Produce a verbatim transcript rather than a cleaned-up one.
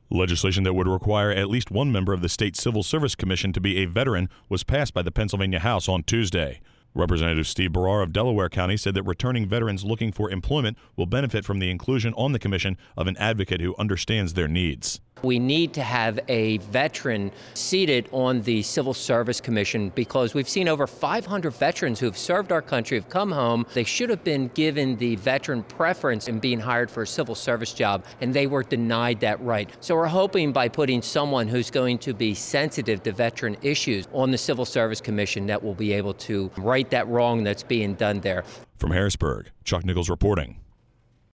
Legislation that would require at least one member of the state Civil Service Commission to be a veteran was passed by the Pennsylvania House on Tuesday. Representative Steve Barrar of Delaware County said that returning veterans looking for employment will benefit from the inclusion on the commission of an advocate who understands their needs. We need to have a veteran seated on the Civil Service Commission because we've seen over five hundred veterans who have served our country have come home. They should have been given the veteran preference in being hired for a civil service job, and they were denied that right. So we're hoping by putting someone who's going to be sensitive to veteran issues on the Civil Service Commission that will be able to right that wrong that's being done there. From Harrisburg, Chuck Nichols reporting.